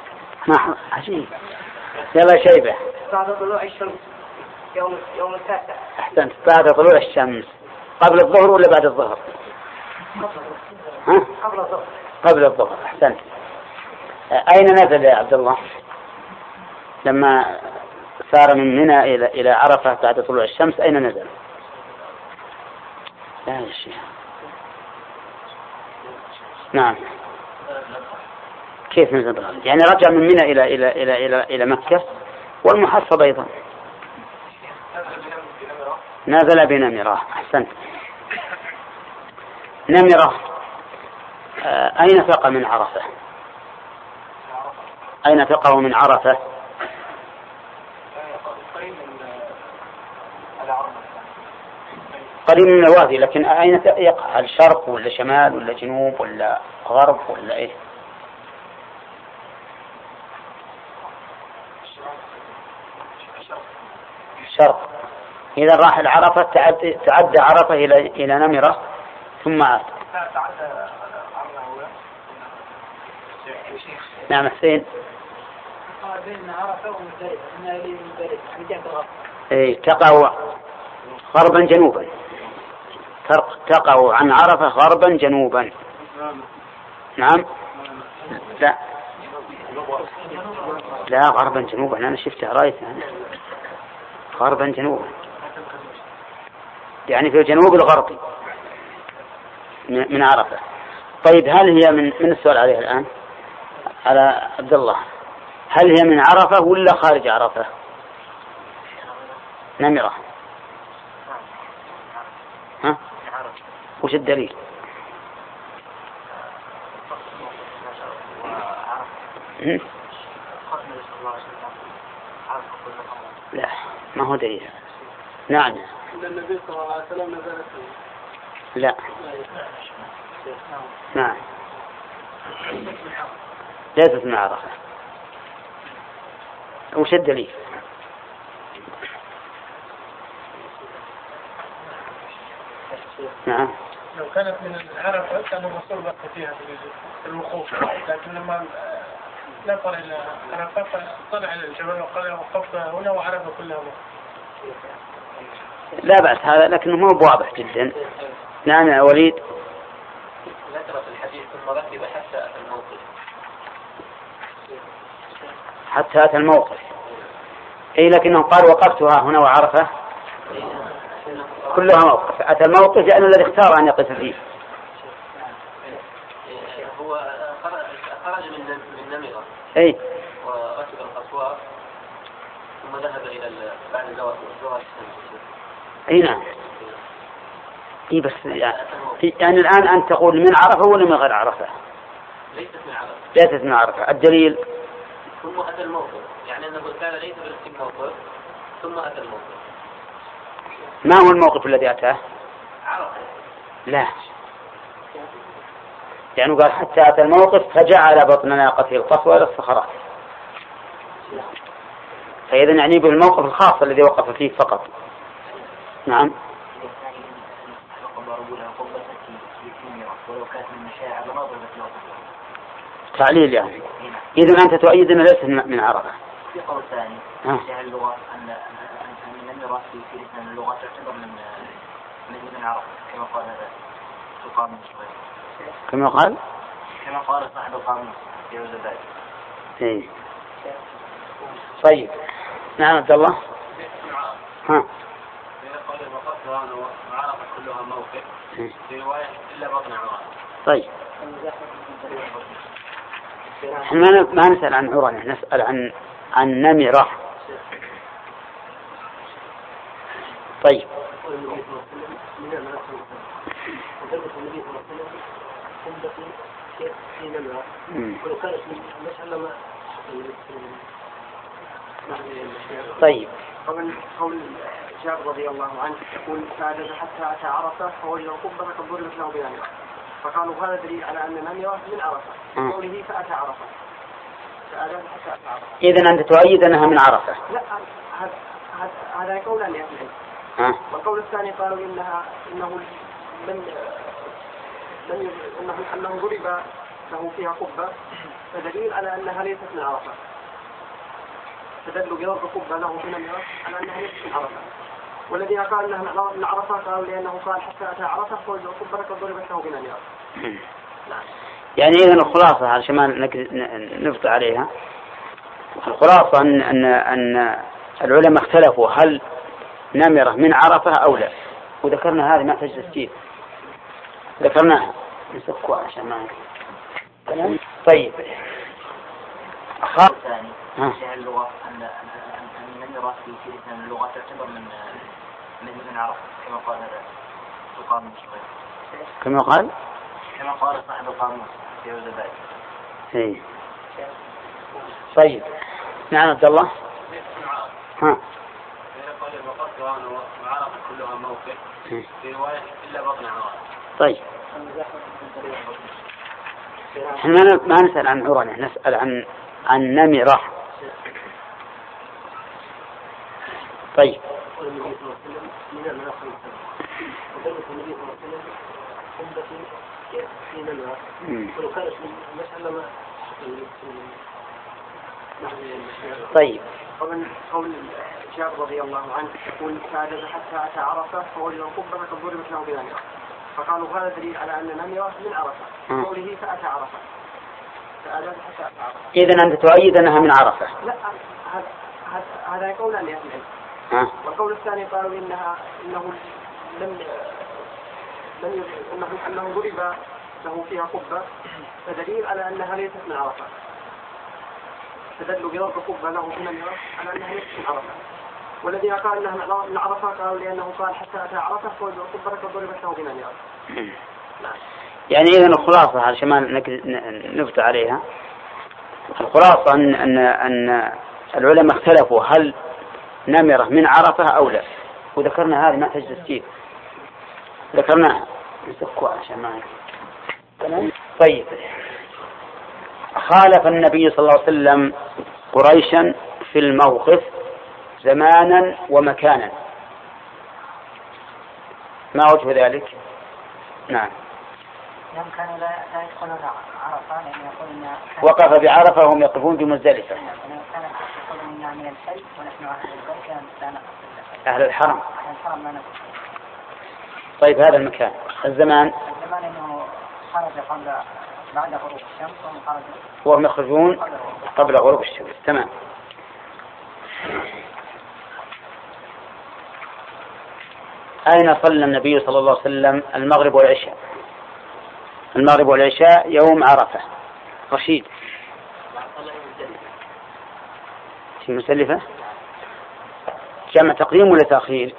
ما عجيب. يلا شيبة. بعد طلوع الشمس يوم التاسع. أحسنت. بعد طلوع الشمس قبل الظهر ولا بعد الظهر؟ ها؟ قبل الظهر. قبل الظهر. أحسنت. أين نزل يا عبد الله لما سار من منى إلى عرفة بعد طلوع الشمس؟ أين نزل؟ لا يا شيخ. نعم. كيف نزل؟ يعني رجع من منى إلى مكة والمحصب أيضا. نزل بنمرة. أحسنت. نمرة أين تقع من عرفة؟ أين تقع من عرفة؟ قريب من الوادي، لكن أين يقع؟ الشرق ولا شمال ولا جنوب ولا غرب ولا إيه؟ الشرق. إذا راح العرفة تعدى عرفة إلى نمرة ثم عاد. نعم حسين. بين عرفة ومزدلفة من مزدلفة من جهة الغرب. إيه تقع غربا جنوبا. تقع عن عرفة غربا جنوبا. نعم. لا غربا جنوبا. أنا شفتها رايت يعني. غربا جنوبا يعني في الجنوب الغربي من عرفة. طيب هل هي من السؤال عليها الآن على عبد الله، هل هي من عرفة ولا خارج عرفة؟ نمرة. ها؟ وش الدليل؟ لا ما هو دليل. نعم. النبي صلى الله عليه وسلم نزل. لا. نعم. ليست من عرفة. وش الدليل؟ نعم. لو كانت من عرفة كان الرسول بقى فيها في الوقوف، لكن لما نقل إلى عرفة طلع إلى الجبل وقال وقفت هنا وعرف كلها. لا بأس هذا، لكنه مو واضح جدا. نعم يا وليد. ذكر في الحديث ثم ركب حتى أتى الموقف. حتى أتى الموقف. أي لكنه قال وقفتها هنا وعرفة كلها موقف. أتى الموقف لأنه الذي اختار أن يقف فيه. هو خرج من نمرة. أي. وركب القصواء ثم ذهب إلى بعد زوال الشمس. أي نعم. إيه بس يعني الآن أنت تقول من عرفة ولا من غير عرفة؟ ليست من عرفة. ليست من عرفة. الدليل؟ ثم أتى الموقف، يعني أنه كان ليس بالاسم موقف ثم أتى الموقف. ما هو الموقف الذي أتاه؟ عرفة. لا يعني قال حتى أتى الموقف فجعل بطن ناقته القصوى إلى الصخرات، فإذا يعني بالموقف الخاص الذي وقف فيه فقط. نعم. تعليل يعني. إذا أنت تؤيد أن ليس من عرفة. في قول ثاني جهل اللغة أن النمرة في لسان اللغة تعتبر من عرفة كما قال القاموس. كما قال صاحب القاموس في الزبائن. إيه. طيب نعم عبد الله. ها. قال وقفتها أنا وعرفة كلها موقف في رواية إلا بطن عرفة. طيب احنا ما نسأل عن عرفة، نسأل عن نمرة. طيب طيب قول جابر رضي الله عنه يقول فعجز حتى أتى عرفة فوجد القبة قد ضربت له بنمرة، فقالوا هذا دليل على أن نمرة من عرفة. قوله فأتى عرفة فعجز حتى أتى عرفة. إذن أنت تؤيد أنها من عرفة؟ لا هذا قولان يا أخي. والقول الثاني قالوا إنه ضرب له فيها قبة، فدليل على أنها ليست من عرفة. استدلوا بضرب قبة له من النار على أنه نفس من عرفة. والذين قال أنه من عرفة قالوا لأنه قال حتى أتى عرفة فوجد قبة ضربت له من النار. يعني إذن الخلاصة عشان ما نفض عليها، الخلاصة أن العلماء اختلفوا هل نمرة من عرفة أو لا، وذكرنا هذه ما تجلس فيه، ذكرناها نسكوا عشان ما نكمل. طيب الثاني جهل اللغة أن النمرة في لسان اللغة تعتبر من عرفة كما قال القاموس. كما قال صاحب القاموس في الزبائن. إيه. طيب نعم عبد الله. ها. قال وقت وأنا وعرفة كلها موقع في رواية إلا بطن عرفة. طيب. احنا ما نسأل عن عرانة، نسأل عن نمرة. طيب. طيب. قول جابر رضي الله عنه يقول فعجز حتى أتى عرفة فوجد القبة قد ضربت له بنمرة، فقالوا هذا دليل على أن نمرة من عرفة. قوله فأتى عرفة فعجز حتى أتى عرفة. إذن أنت تؤيد أنها من عرفة؟ لا، هذا قولان لأهل العلم. والقول الثاني قالوا إنه ضرب له فيها قبة فدليل على أنها ليست من عرفة. استدلوا بضرب قبة له من النار على أنها ليست من عرفة. والذين قال أنها من عرفة قالوا لأنه قال حتى أتى عرفة فوجد قبة قد ضربت له من النار. يعني إذن الخلاصة عشان ما نفت عليها، الخلاصة أن العلماء اختلفوا هل نمرة من عرفة أو لا، وذكرنا هذه ما تجلس فيه، ذكرناها نسكوا عشان ما نكمل. طيب خالف النبي صلى الله عليه وسلم قريشا في الموقف زمانا ومكانا، ما وجه ذلك؟ نعم. يوم كانوا لا يدخلون عرفة لأن يقول إن وقف بعرفة وهم يقفون بمزدلفة. كان يقولون إننا من الحي ونحن أهل البيت لا نقف. أهل الحرم. أهل الحرم لا نقف. طيب هذا المكان. الزمان إنه خرج بعد غروب الشمس وهم يخرجون قبل غروب الشمس. تمام. أين صلى النبي صلى الله عليه وسلم المغرب والعشاء؟ المغرب والعشاء يوم عرفة. رشيد. في مسلفة. جمع تقديم ولا تأخير؟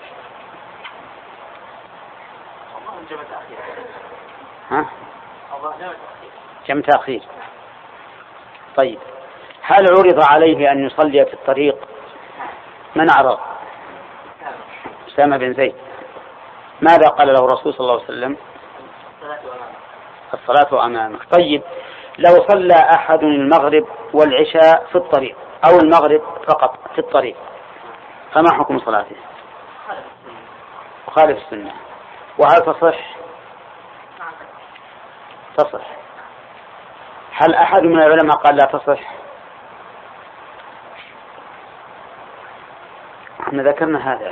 ها؟ جمع تأخير. طيب هل عرض عليه أن يصلي في الطريق؟ من عرض؟ أسامة بن زيد. ماذا قال له الرسول صلى الله عليه وسلم؟ الصلاة أمامك. طيب لو صلى أحد المغرب والعشاء في الطريق أو المغرب فقط في الطريق فما حكم صلاته؟ مخالف السنة. وهل تصح؟ تصح. هل أحد من العلماء قال لا تصح؟ احنا ذكرنا هذا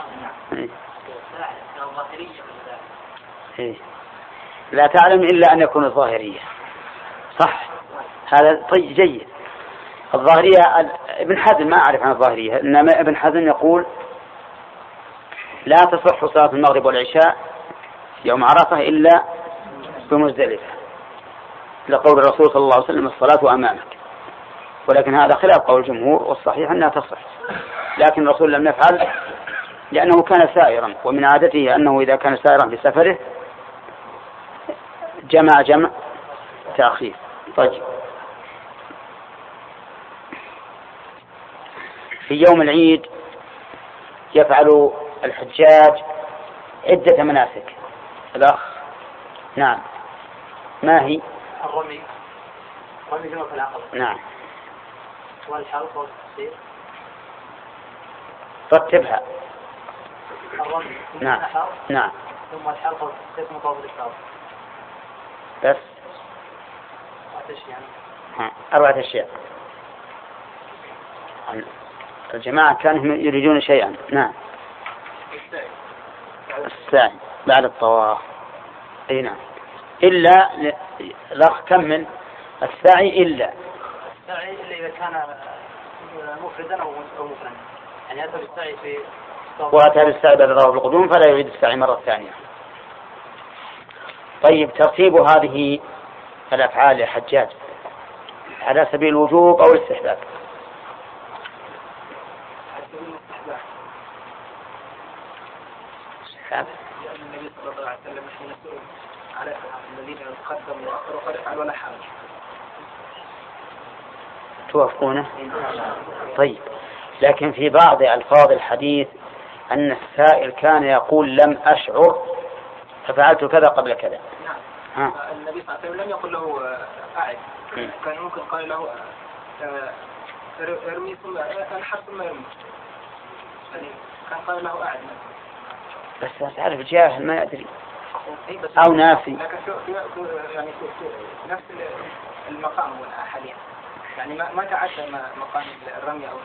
لا تعلم إلا أن يكون الظاهرية. صح هذا. طيب جيد. الظاهرية ابن حزم ما أعرف عن الظاهرية، إنما ابن حزم يقول لا تصح صلاة المغرب والعشاء يوم عرفة إلا بمزدلفة لقول الرسول صلى الله عليه وسلم الصلاة أمامك. ولكن هذا خلاف قول الجمهور، والصحيح أنها تصح، لكن الرسول لم يفعل لأنه كان سائرا، ومن عادته أنه إذا كان سائرا في سفره جمع تأخير. طيب في يوم العيد يفعل الحجاج عدة مناسك. الأخ نعم. ما هي؟ الرمي جمع العقل. نعم. والحلق والتقصير. رتبها. الرمي. نعم. ثم الحلق والتقصير مقابل الشعر. بس 4 أشياء. الجماعة كانوا يريدون شيئا. نعم. السعي بعد الطواف. اي نعم. إلا لا كمل السعي إلا إذا كان مفردا أو مفردا، يعني أتى بالسعي في وأتى بالسعي بعد طواف القدوم فلا يعيد السعي مرة ثانية. طيب، ترتيب هذه الأفعال يا حجاج على سبيل الوجوب أو الاستحباب؟ لأن النبي صلى الله عليه وسلم حين سئل على الذين قدموا وأخروا قال افعل ولا حرج. توافقونه؟ طيب، لكن في بعض ألفاظ الحديث أن السائل كان يقول لم أشعر ففعلت كذا قبل كذا. نعم. النبي صلى الله عليه وسلم لم يقل له أعد، كان ممكن قال له ارمي ثم انحر ثم ارمي، يعني كان قال له أعد. بس تعرف جاهل ما يدري أو ناسي. لكن يعني في نفس المقام حاليا، يعني ما تعدى مقام الرمي أو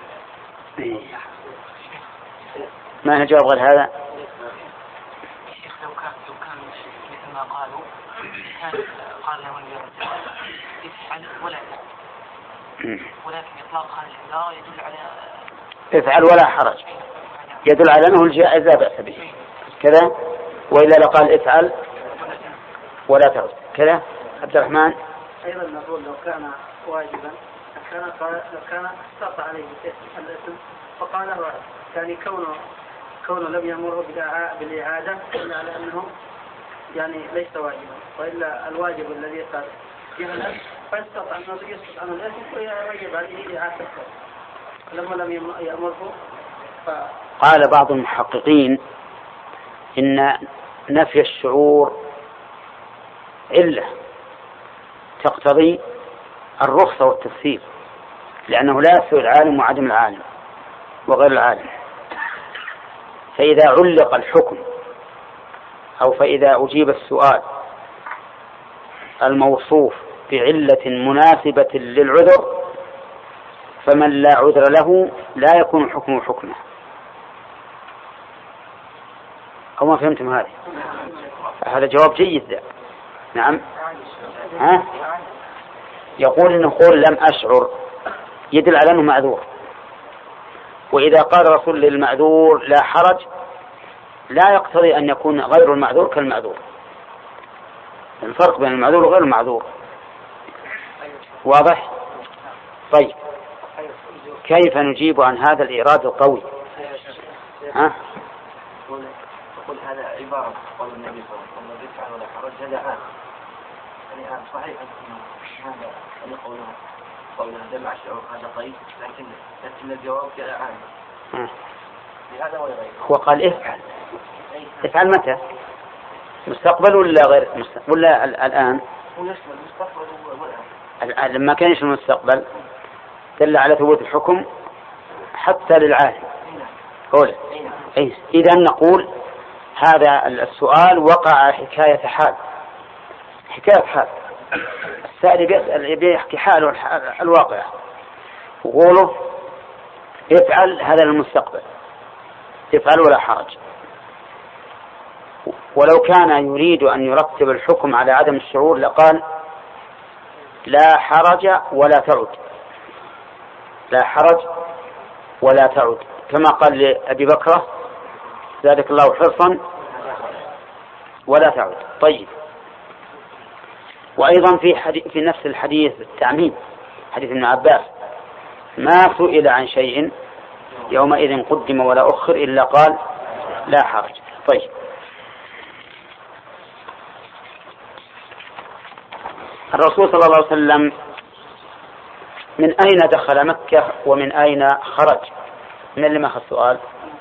ما نجاوب غير هذا. الشيخ لو كان مثل ما قالوا قال له افعل ولا تفعل، ولكن إطلاق هذا الإنذار يدل على افعل ولا حرج، يدل على أنه الجائز لا بأس به كذا، وإلا لقال افعل ولا تعد كذا. عبد الرحمن أيضا نقول لو كان واجبا كان استطاع عليه الاسم فقال واجب، يعني كونه لم يأمره بالإعادة إلا على أنه يعني ليس واجبا، وإلا الواجب الذي قال جهلا فاستطاع أنه يسقط عنه الاسم ويجب عليه إعادة لما لم يأمره. قال بعض المحققين إن نفي الشعور علة تقتضي الرخصة والتفسير، لأنه لا يسوي العالم وعدم العالم وغير العالم. فإذا علق الحكم أو فإذا أجيب السؤال الموصوف بعلة مناسبة للعذر فمن لا عذر له لا يكون حكمه حكمه. أو ما فهمتم هذه؟ هذا جواب جيد ذا. نعم. يقول إنه قول لم أشعر يدل على أنه معذور، وإذا قال رسول للمعذور لا حرج لا يقتضي أن يكون غير المعذور كالمعذور. الفرق بين المعذور وغير المعذور واضح؟ طيب، كيف نجيب عن هذا الإيراد القوي؟ يقول هذا عبارة قول النبي صلى الله عليه وسلم افعل ولا حرج، هذا عام، يعني عام صحيح هذا قوله جمع الشعور هذا قيد، لكن الجواب جاء عام لهذا ولا غيره. هو قال افعل متى؟ مستقبل ولا غير مستقبل ولا الآن؟ هو يشمل المستقبل والآن. لما كانش المستقبل دل على ثبوت الحكم حتى للعالم. قوله إذا نقول هذا السؤال وقع حكاية حال السائل بيسأل بيحكي حاله الواقع، وقوله افعل هذا المستقبل، افعل ولا حرج. ولو كان يريد أن يرتب الحكم على عدم الشعور لقال لا حرج ولا تعد، لا حرج ولا تعد، كما قال لأبي بكرة زادك الله حرصا ولا تعد. طيب، وأيضا في نفس الحديث التعميم حديث ابن عباس ما سئل عن شيء يومئذ قدم ولا أخر إلا قال لا حرج. طيب، الرسول صلى الله عليه وسلم من أين دخل مكة ومن أين خرج؟ من اللي ما أخذ السؤال؟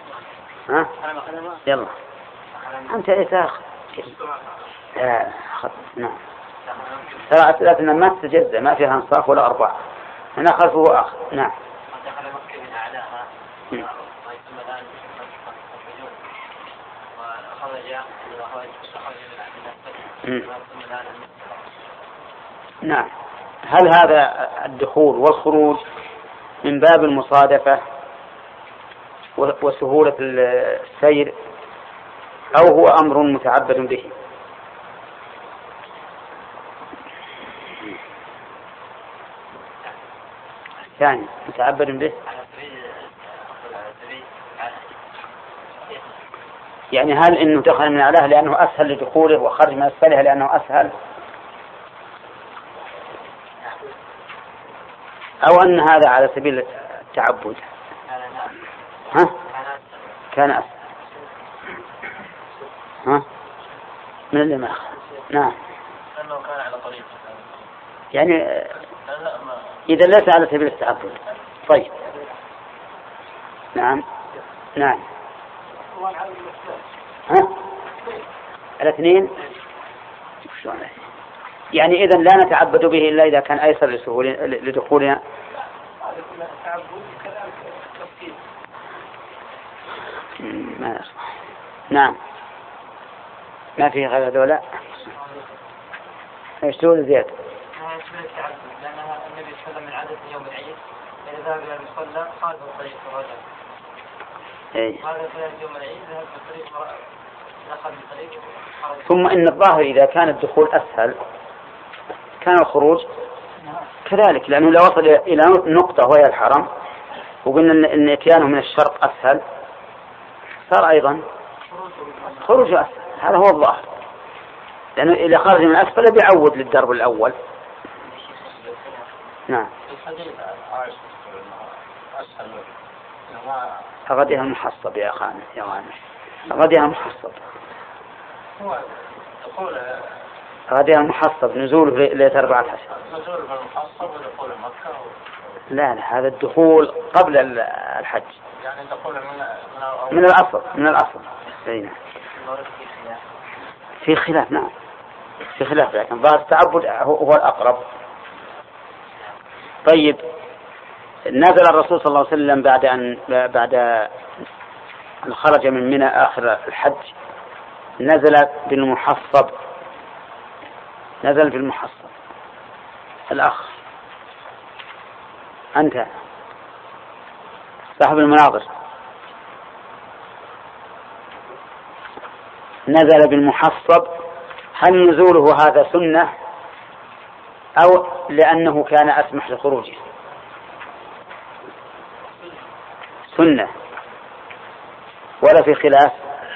يلا أنت إيه تأخذ؟ لا أخذ. نعم، ثلاثة ما تجزء ما فيها انصاف ولا أربعة، أنا أخذ هو آخر. نعم. دخل مكة من أعلاها ويسمى الآن وخرج نعم. هل هذا الدخول والخروج من باب المصادفة وسهولة السير، أو هو أمر متعبد به؟ الثاني متعبد به، يعني هل إنه دخل من أعلاه لأنه أسهل لدخوله وخرج من أسفلها لأنه أسهل، أو أن هذا على سبيل التعبد؟ ها؟ كان أسهل. ها؟ من اللي ما نعم، يعني إذا ليس على سبيل التعبد. طيب نعم نعم. ها؟ الاثنين يعني إذن لا نتعبد به إلا إذا كان أيسر لدخولنا. ما أصبح. نعم ما فيه غير هذولا. ايش تقول زياد؟ لأنها النبي صلى الله عليه وسلم من عادة يوم العيد إذا ذهب إلى المصلى قال بالطريق ورجع. هذا في يوم العيد ذهب بالطريق دخل بالطريق. ثم إن الظاهر إذا كان الدخول أسهل كان الخروج كذلك، لأنه لو وصل إلى نقطة وهي الحرم وقلنا إن إتيانه من الشرق أسهل صار أيضا خروج أسهل. هذا هو الظاهر، لأنه إذا خرج من أسفل بيعود للدرب الأول. نعم. أغديها المحصب يا أخوان يا غانم، أغديها المحصب، أغديها المحصب نزوله ليلة 14. نزول بالمحصب ودخول مكة. لا هذا الدخول قبل الحج، يعني دخول من الأصل. نعم. في خلاف. نعم في خلاف، لكن ظاهر التعبد هو الأقرب. طيب نزل الرسول صلى الله عليه وسلم بعد أن خرج من منى آخر الحج نزل بالمحصب، نزل بالمحصب. الأخ أنت صاحب المناظر، نزل بالمحصب، هل نزوله هذا سنة أو لأنه كان أسمح لخروجه؟ سنة ولا في خلاف؟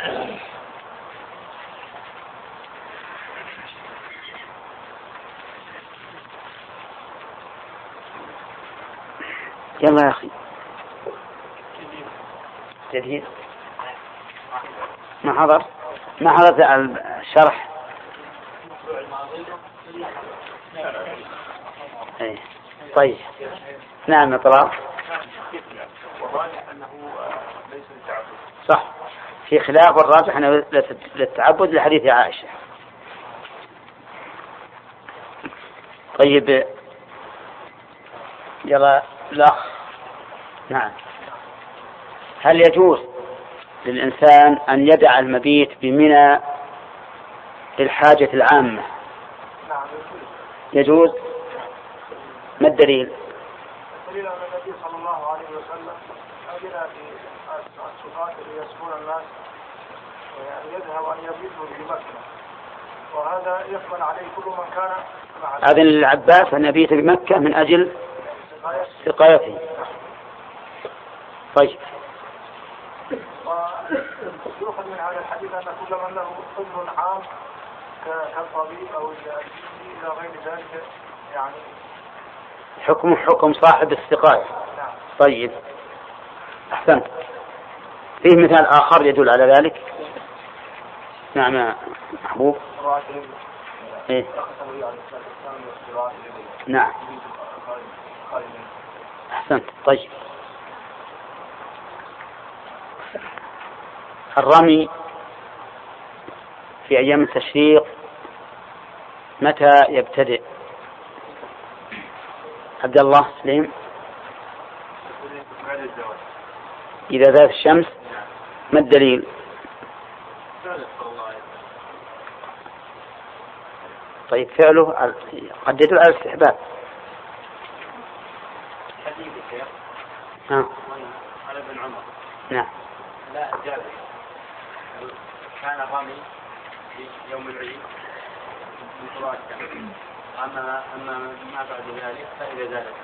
يلا يا أخي جديد ما حضرت الشرح. طيب نعم اطلاع صح، في خلاف، والراجح أنه للتعبد لحديث عائشة. طيب يلا الأخ. نعم. هل يجوز للإنسان أن يدع المبيت بمنى للحاجة العامة؟ يجوز. ما الدليل؟ الدليل أن النبي صلى الله عليه وسلم أجل بالصفات اللي يسكن الناس يذهب أن يبيتوا في مكة، وهذا يقبل عليه كل من كان مع أذن للعباس أن يبيت بمكة من أجل سقايته. طيب ويؤخذ من هذا الحديث أن كل من له حكم عام كالطبيب أو إلى غير ذلك يعني حكم صاحب السقاية. طيب أحسنت. فيه مثال آخر يدل على ذلك. نعم يا محبوب. إيه؟ نعم أحسنت. طيب الرمي في أيام التشريق متى يبتدئ؟ عبد الله سليم. إذا ذات الشمس. ما الدليل؟ طيب فعله قد يدل على الاستحباب. على ابن عمر نعم. لا جاز. كان الرمي في يوم العيد بفراش، أما ما بعد ذلك فإذا زالت.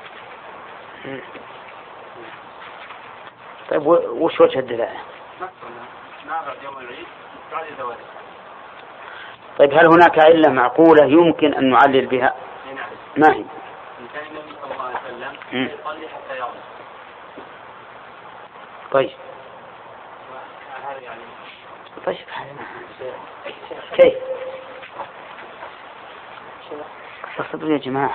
طيب وش وجه الدلالة؟ ما بعد يوم العيد بعد زواج. طيب هل هناك علة معقولة يمكن أن نعلل بها؟ نعم. ما هي؟ كان النبي صلى الله عليه وسلم يصلي حتى يرمي. طيب. هذا يعني. طيب كيف؟ اصبروا يا جماعة.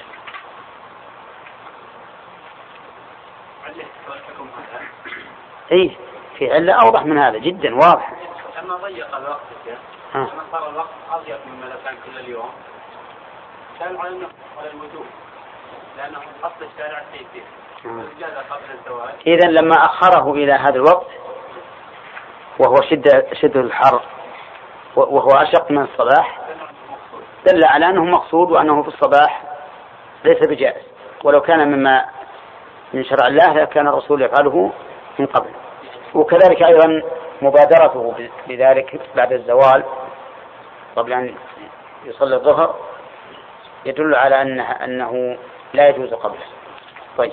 ايه في علة أوضح من هذا جدا واضح. لما ضيق الوقت لما صار الوقت أضيق مما لو كان كل اليوم كان على الوجوب لأنه أصل الشارع التيسير وجاز قبل الزواج. إذا لما أخره إلى هذا الوقت وهو شدة الحر وهو أشق من الصباح دل على أنه مقصود وأنه في الصباح ليس بجائز، ولو كان مما من شرع الله لكان الرسول يفعله من قبل. وكذلك أيضا مبادرته بذلك بعد الزوال قبل أن يصلي الظهر يدل على أنه لا يجوز قبله. طيب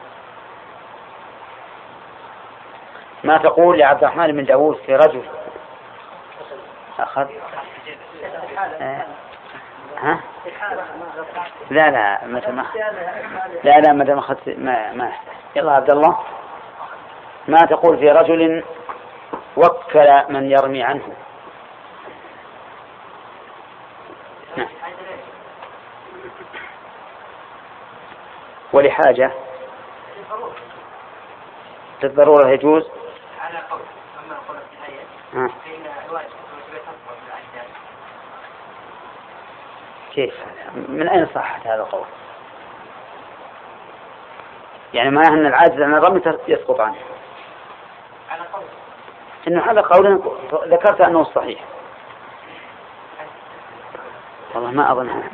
ما تقول لعبد الرحمن بن داود في رجل أخذ ها؟ لا متى ما لا متى ما أخذ ما يلا عبد الله ما تقول في رجل وكل من يرمي عنه؟ ولحاجة للضرورة يجوز. على قول أما قول النهاية فإن الواجب يتصور بالأحداث. كيف من أين صحت هذا القول؟ يعني معناه أن العاجز عن الرمي يسقط عنه. على قول إنه هذا قول ذكرت أنه الصحيح. والله ما أظنها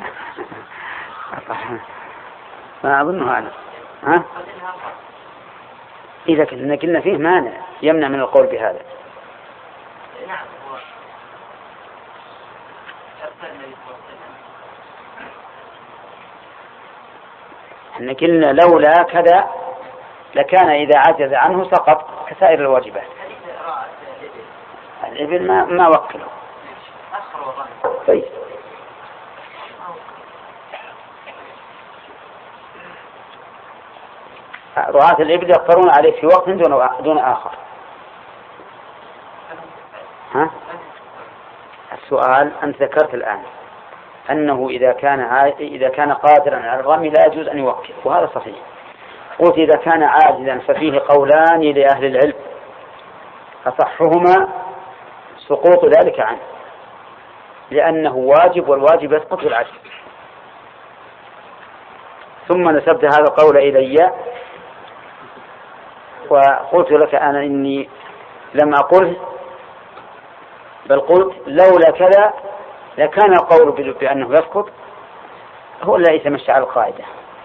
ما أظنه هذا. ها؟ إذا كنا فيه مانع يمنع من القول بهذا. نعم. إن كنا لولا كذا لكان إذا عجز عنه سقط كسائر الواجبات. الإبل ما وكله. طيب. رعاة الإبل يقطرون عليه في وقت دون آخر. ها؟ السؤال أنت ذكرت الآن أنه إذا كان قادرا على الرمي لا يجوز أن يوكل، وهذا صحيح. قلت إذا كان عاجزا ففيه قولان لأهل العلم أصحهما سقوط ذلك عنه لأنه واجب والواجب يسقط بالعجز. ثم نسبت هذا القول إلي وقلت لك أنا إني لم أقل بل قلت لولا كذا لكان القول بأنه يسقط هو الذي يتمشى على القاعدة.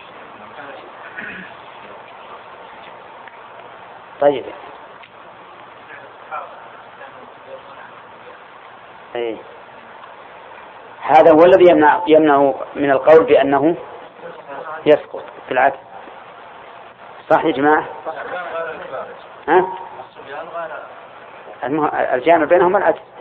طيب أي. هذا هو الذي يمنع من القول بأنه يسقط في العكس. صح يا جماعة؟ ها؟ الجامع بينهما العكس.